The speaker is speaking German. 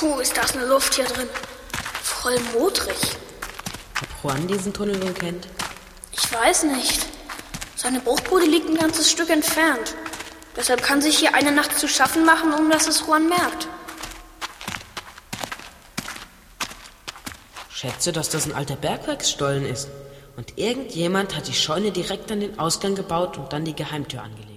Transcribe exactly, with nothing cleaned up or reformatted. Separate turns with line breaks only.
Puh, ist das eine Luft hier drin. Voll modrig.
Ob Juan diesen Tunnel wohl kennt?
Ich weiß nicht. Seine Bruchbude liegt ein ganzes Stück entfernt. Deshalb kann sich hier eine Nacht zu schaffen machen, ohne dass es Juan merkt.
Schätze, dass das ein alter Bergwerksstollen ist. Und irgendjemand hat die Scheune direkt an den Ausgang gebaut und dann die Geheimtür angelegt.